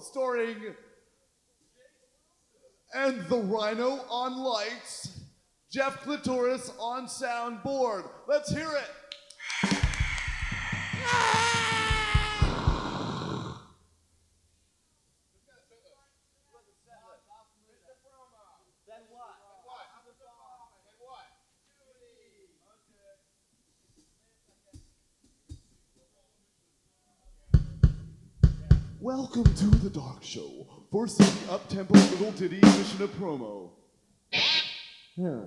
starring and the Rhino on lights, Jeff Clitoris on soundboard. Let's hear it. Welcome to The Dark Show for some up-tempo little ditty mission of promo. Yeah.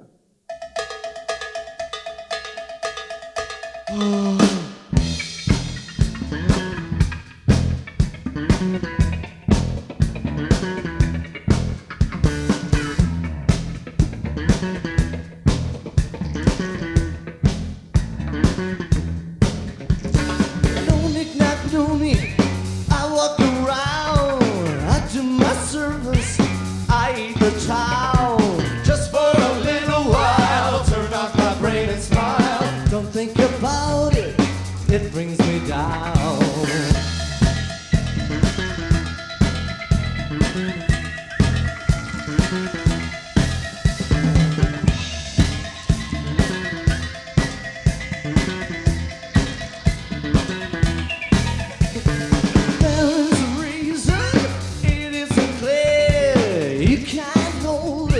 No knick-knack, no knick. I walk around, I do my service, I eat the towel. Just for a little while, turn off my brain and smile. Don't think about it, it brings me down. There is a reason, it isn't clear. You can't hold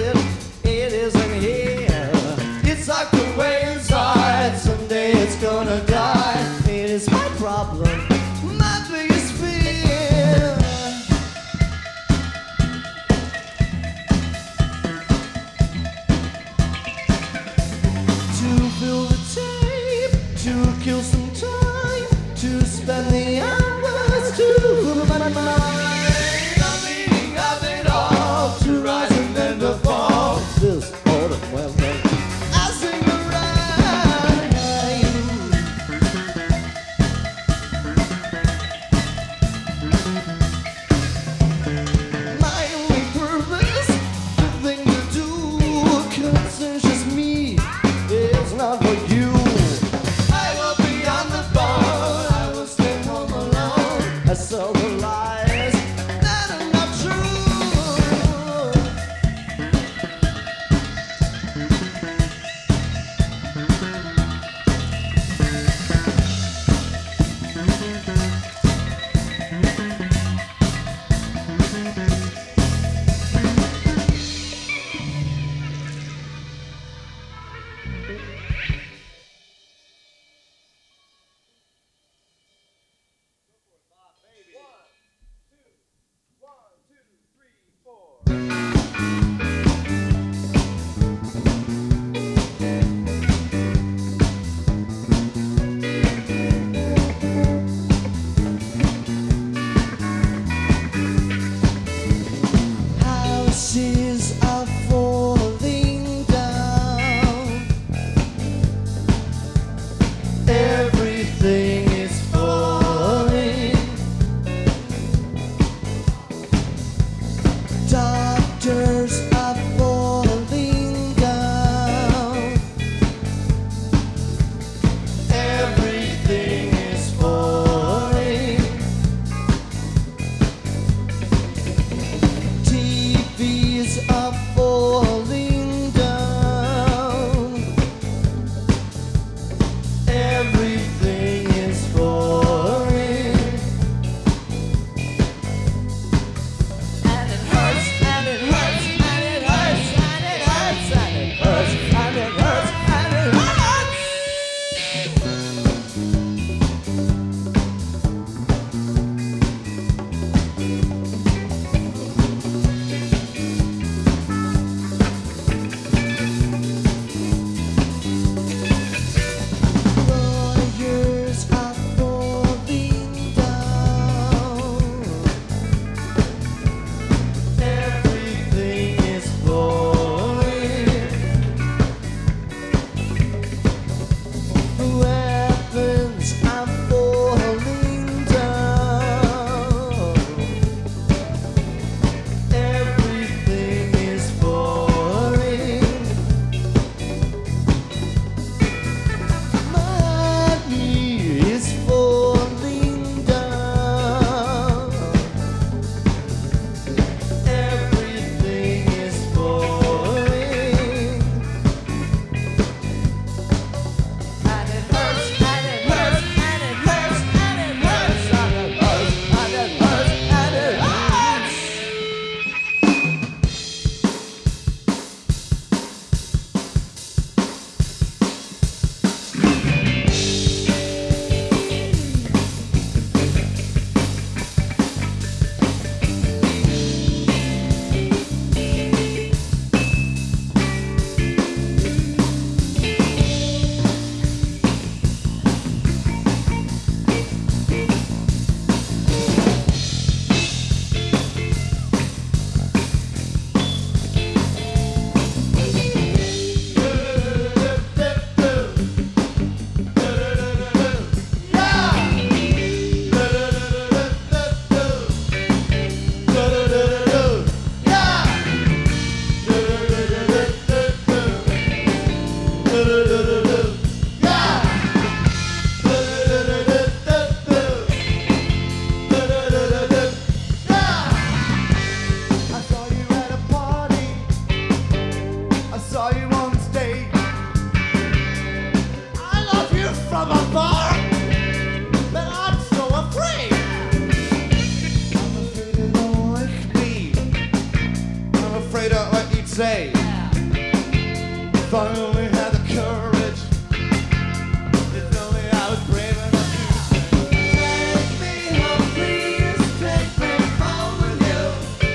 afraid of what you'd say. Thought I only had the courage. If only I was brave enough to take me home, please take me home with you.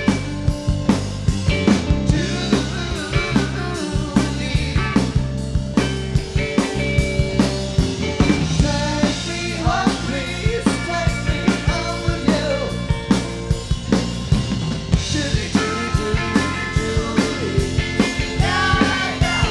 To me. Take me home, please take me home with you. Judy, Judy, Judy, Judy. Yeah, yeah.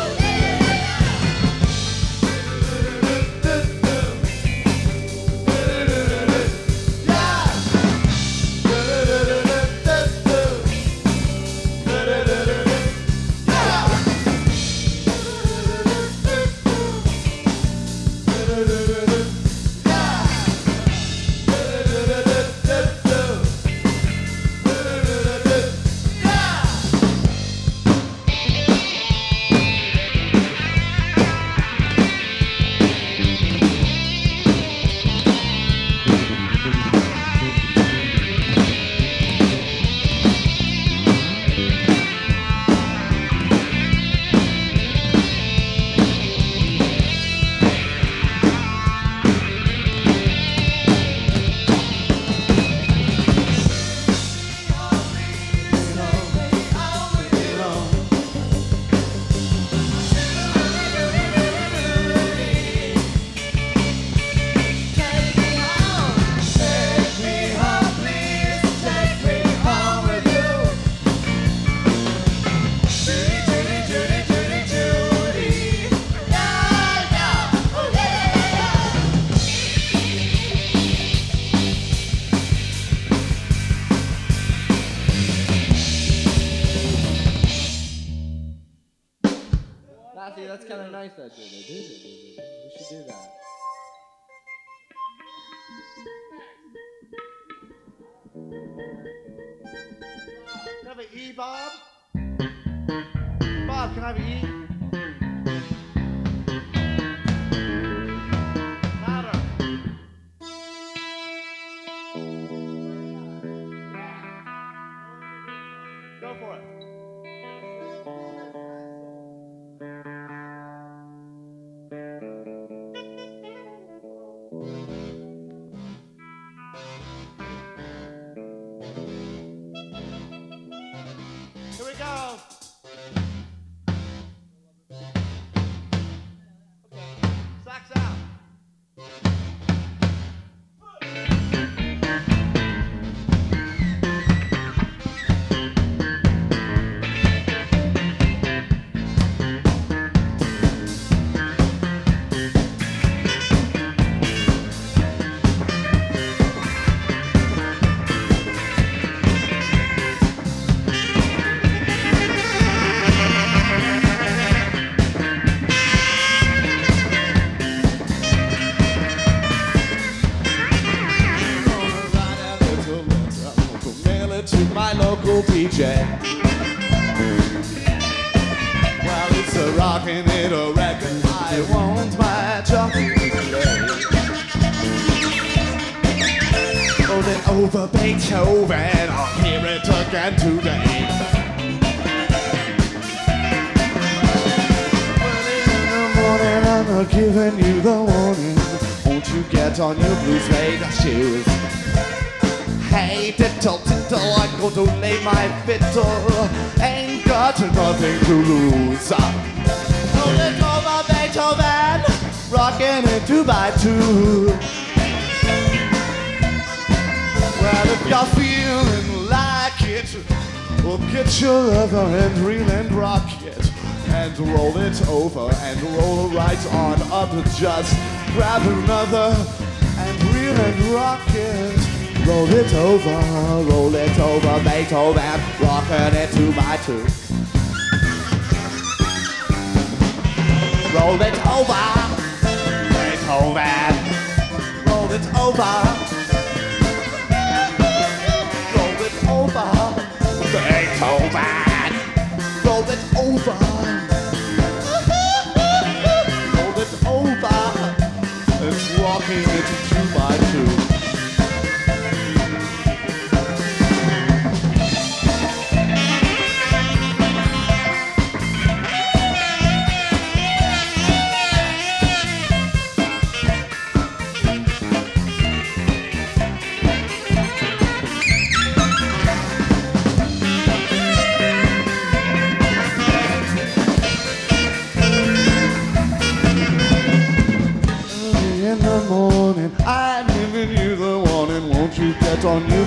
See, that's kind of nice that they did it. We should do that. Can I have an E, Bob? Bob, can I have an E? Louder. Go for it. Here we go. Sax out. To my local DJ. Well, it's a rockin' it a record. I want my chocolate to play. Roll it over Beethoven. I'll hear it again today. Early in the morning, I'm giving you the warning. Won't you get on your blue suede shoes? Hey, tittle, tittle, I'm going to lay my fiddle. Ain't got nothing to lose. Roll it over Beethoven, rockin' it 2 by 2. Well, if you're feeling like it, well, get your leather and reel and rock it. And roll it over and roll right on up. Just grab another and reel and rock it. Roll it over, Beethoven, rockin' it 2 by 2. Roll it over, Beethoven, roll it over. Roll it over, Beethoven, roll it over. Roll it over, it's rocking it 2 by 2.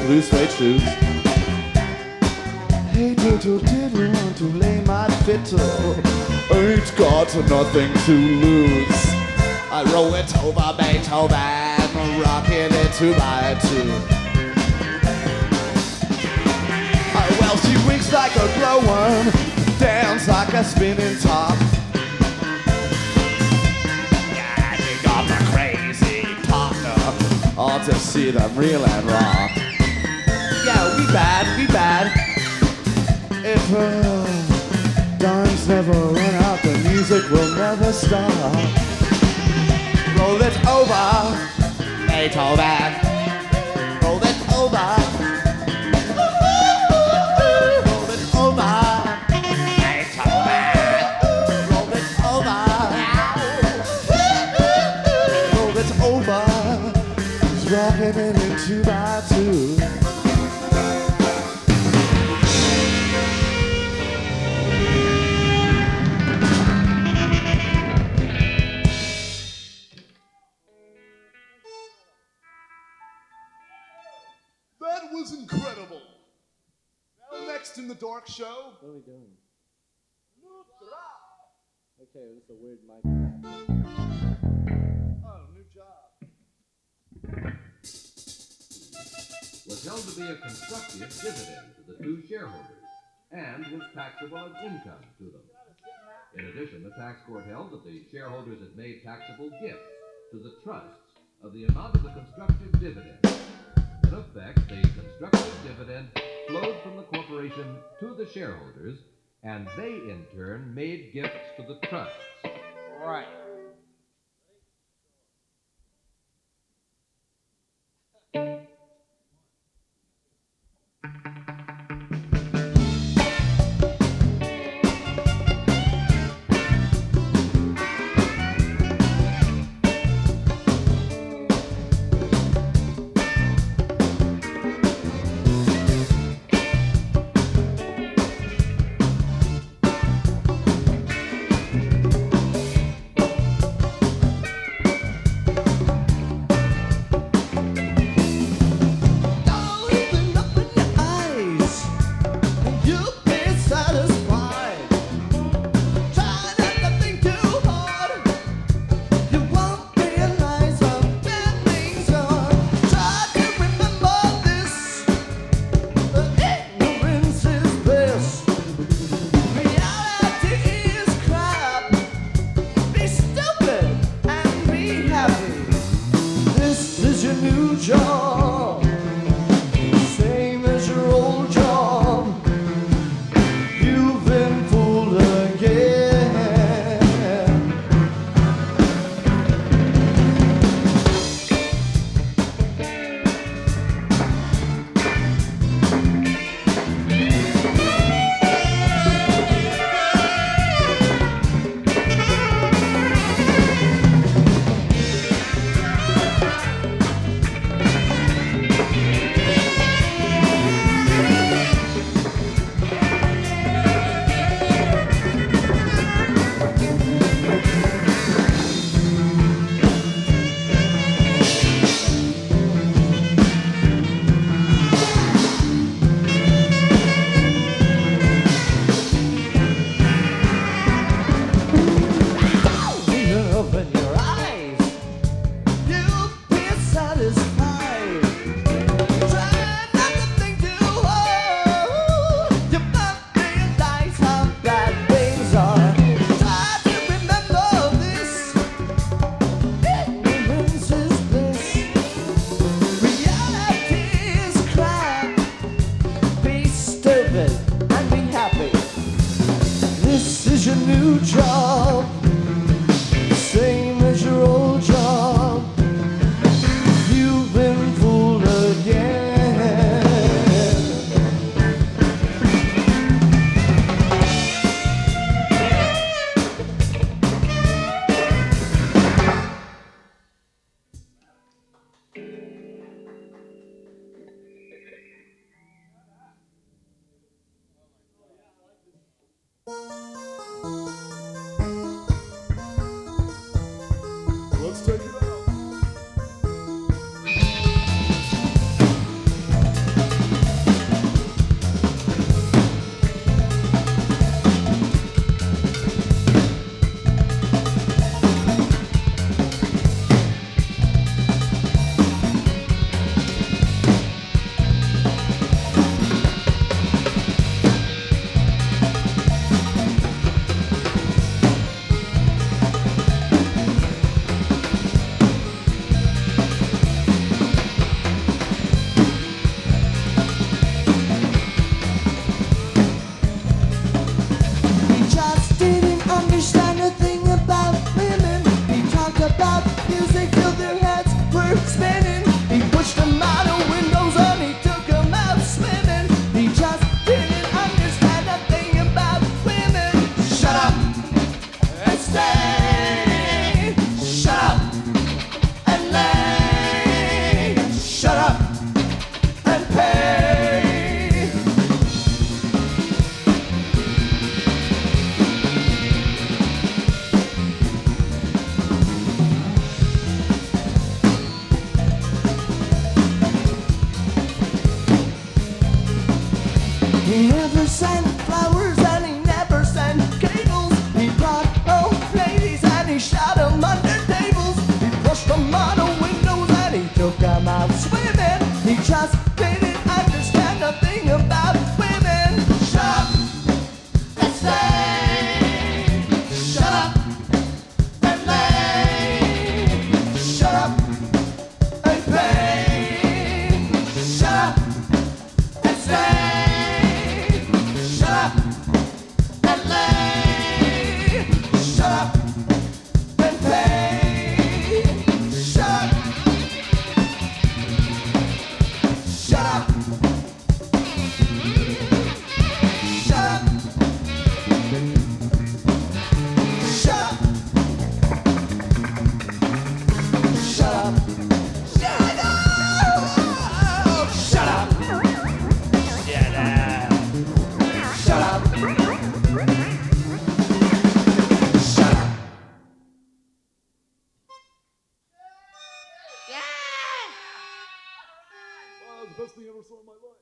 blue suede shoes. Hey Toto, didn't want to lay my fiddle. Ain't got nothing to lose. I roll it over Beethoven, rocking it 2 by 2. Well, she winks like a glowworm, dance like a spinning top. Yeah, they got the crazy partner, all to see them real and raw. Yeah, we bad. If dimes never run out, the music will never stop. Roll it over, Beethoven. Roll it over. Roll it over, Beethoven. Roll it over. Roll it over. He's rocking it in 2 by 2. That was incredible. Now next in the Dark Show. What are we doing? Okay, this is a weird mic. Oh, new job. Was held to be a constructive dividend to the 2 shareholders and was taxable as income to them. In addition, the tax court held that the shareholders had made taxable gifts to the trusts of the amount of the constructive dividend. In effect, the constructive dividend flowed from the corporation to the shareholders, and they in turn made gifts to the trusts. Right. thing I ever saw in my life.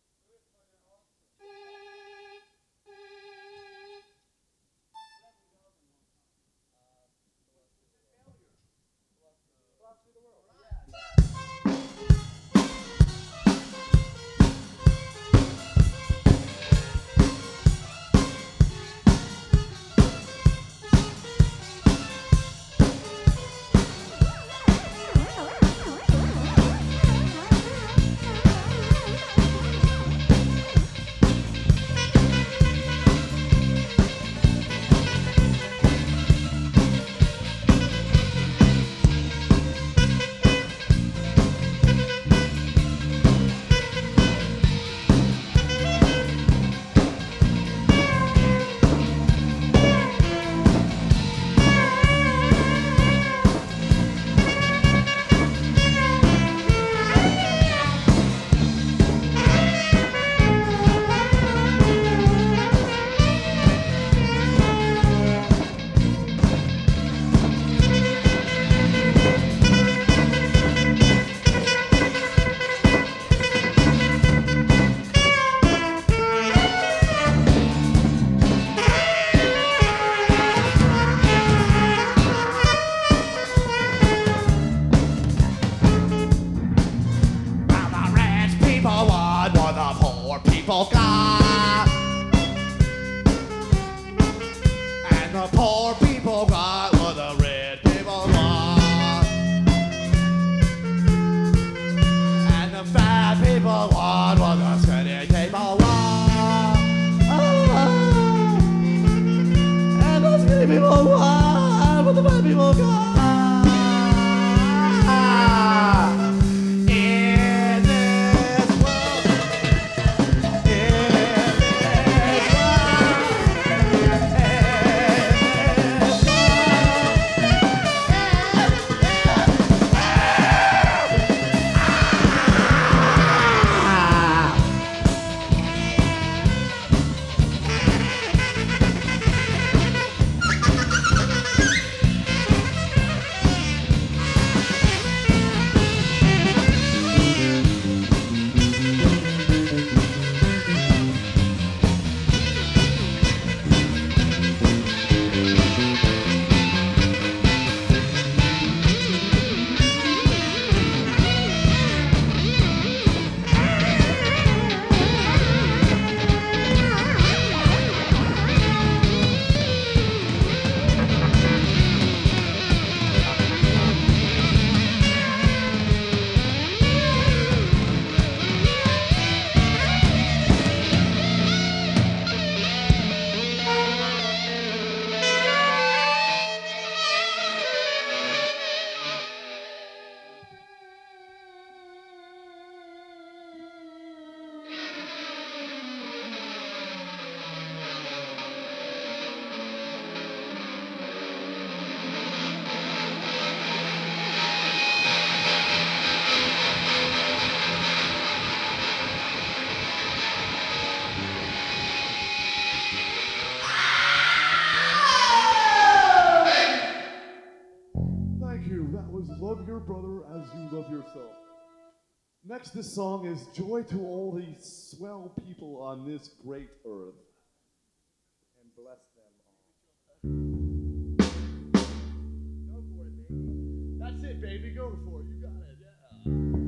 People got, and the poor people got what the rich people want, and the fat people want what the skinny people want, and the skinny people want what the fat people got. Love your brother as you love yourself. Next, this song is Joy to all the swell people on this great earth. And bless them all. Go for it, baby. That's it, baby. Go for it. You got it. Yeah.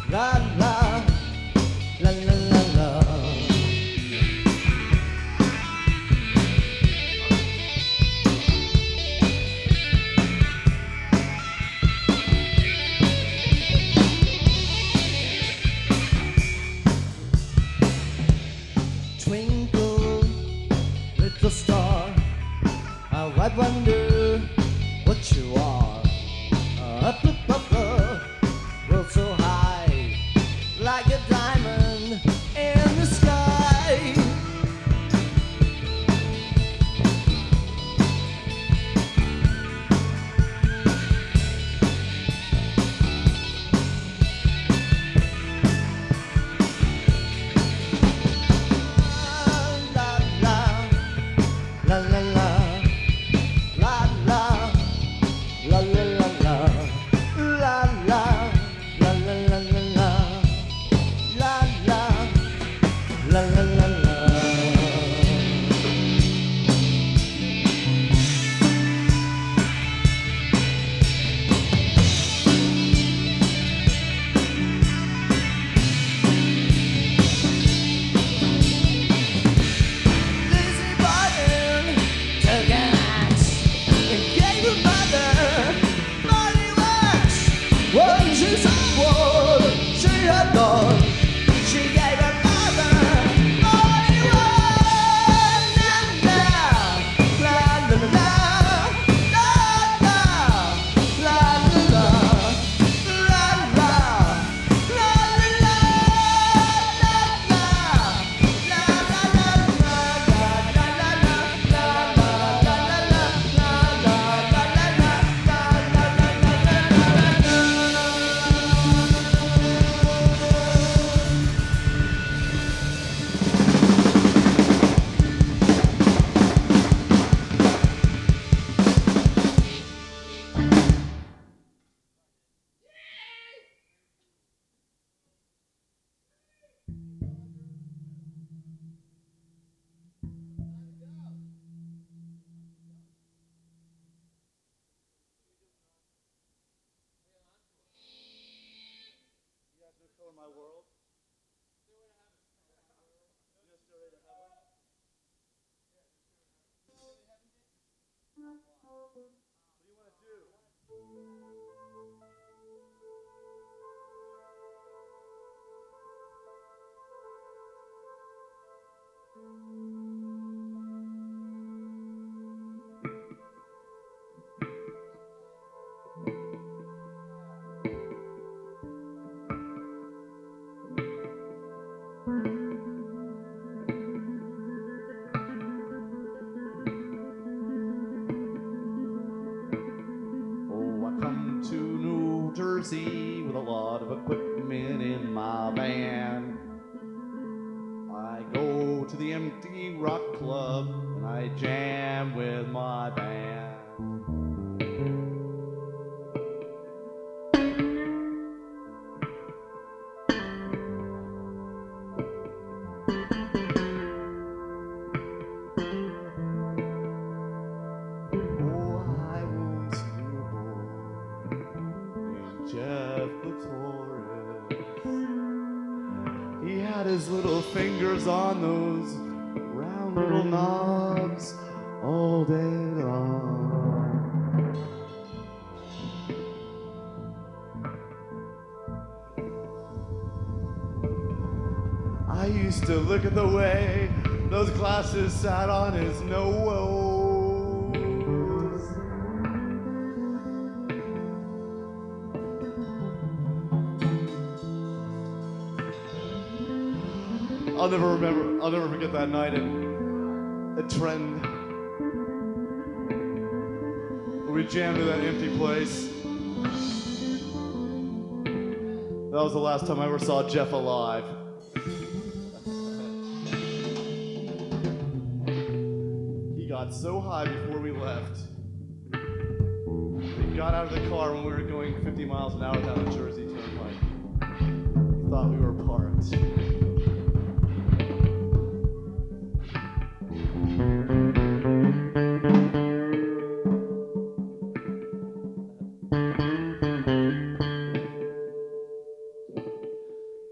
La la, la la la la. Twinkle, little star, how I wonder what you are. Up above the world so high, like a diamond in the sky. La la, la la la, la la, la la la la, la la, la la la la la, la la, la la la la. Lizzie Borden took an axe and gave her mother money wax. When she saw what she had done, she gave her mother money wax. La la la la, la la la la la, la la, la la la, la la. Oh, I come to New Jersey with a lot of equipment in my van. I go to the Empty Rock Club and I jam with my band. Oh, I once knew a boy named Jeff Latoris. He had his little fingers on those round little knobs all day long. I used to look at the way those glasses sat on his nose. I'll never forget that night at Trend. Where we jammed to that empty place. That was the last time I ever saw Jeff alive. He got so high before we left. He got out of the car when we were going 50 miles an hour down the Jersey Turnpike. He thought we were parked.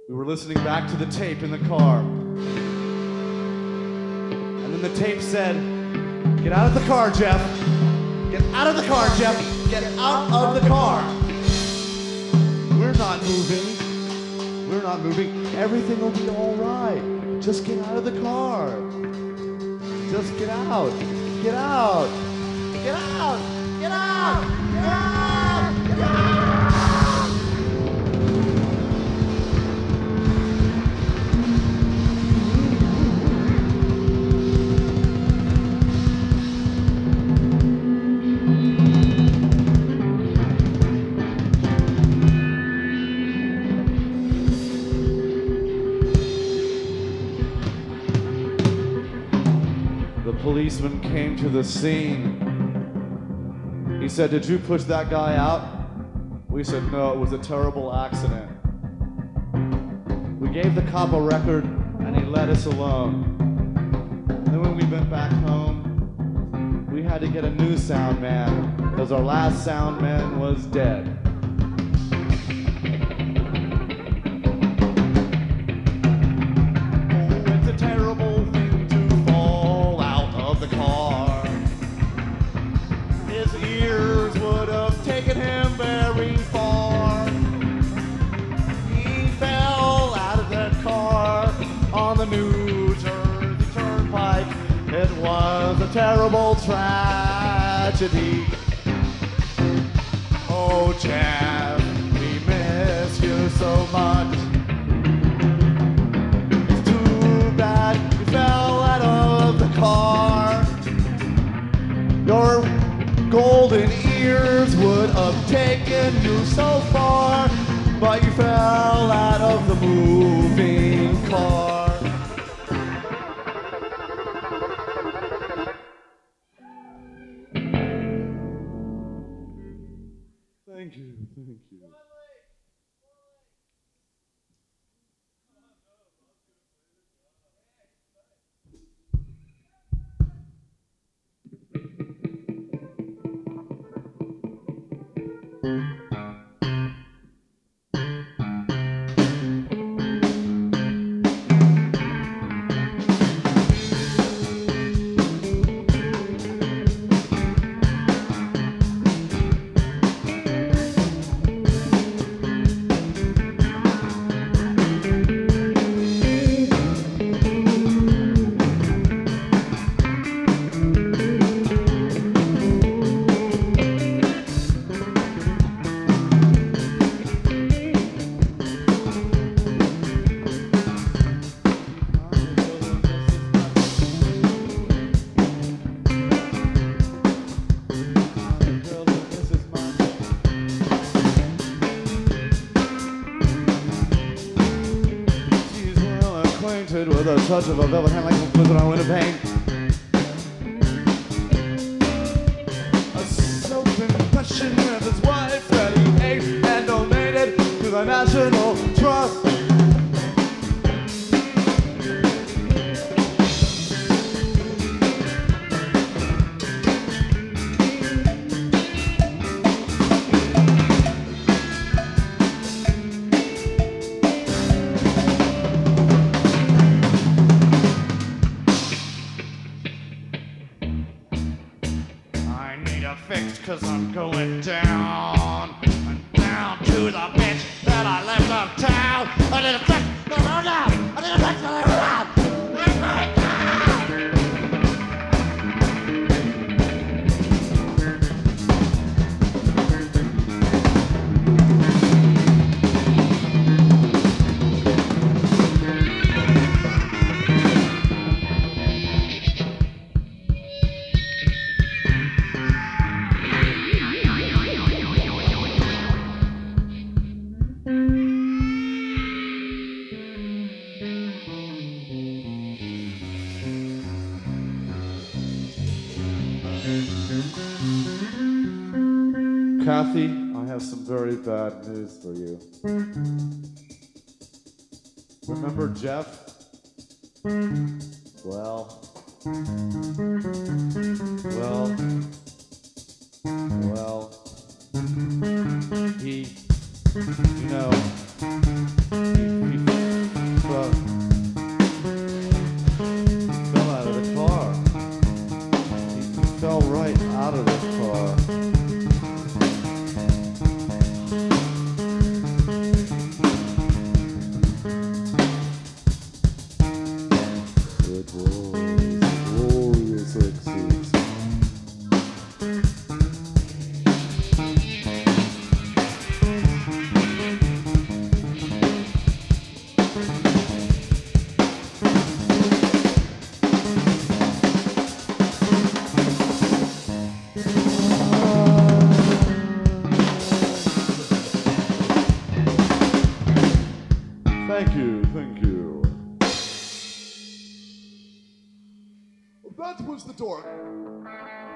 We were listening back to the tape in the car. And then the tape said, "Get out of the car, Jeff. Get out of the car, Jeff. Get out of the car." We're not moving. We're not moving. Everything will be all right. Just get out of the car. Just get out. Get out. Get out. Get out. Get out. Get out. The policeman came to the scene. He said, "Did you push that guy out?" We said, "No, it was a terrible accident." We gave the cop a record and he let us alone. Then when we went back home, we had to get a new sound man because our last sound man was dead. Oh, it's a terrible thing to fall out of the car. His ears would have taken him very far. He fell out of the car on the New Jersey Turnpike. It was a terrible tragedy. Oh, Jeff, we miss you so much. It's too bad you fell out of the car. Your golden ears would have taken you so far, but you fell out of the moving car. Thank you, thank you. With a touch of a velvet hand like a blizzard on a window pane. A self-impression of his wife that he ate and donated to the National Trust. Fixed 'cause I'm going down and down to the bitch that I left uptown. I need a fix, no, no, no. I need a fix, no, no, no. Kathy, I have some very bad news for you. Remember Jeff? Well, he, you know, he Thank you, thank you. That was the dork.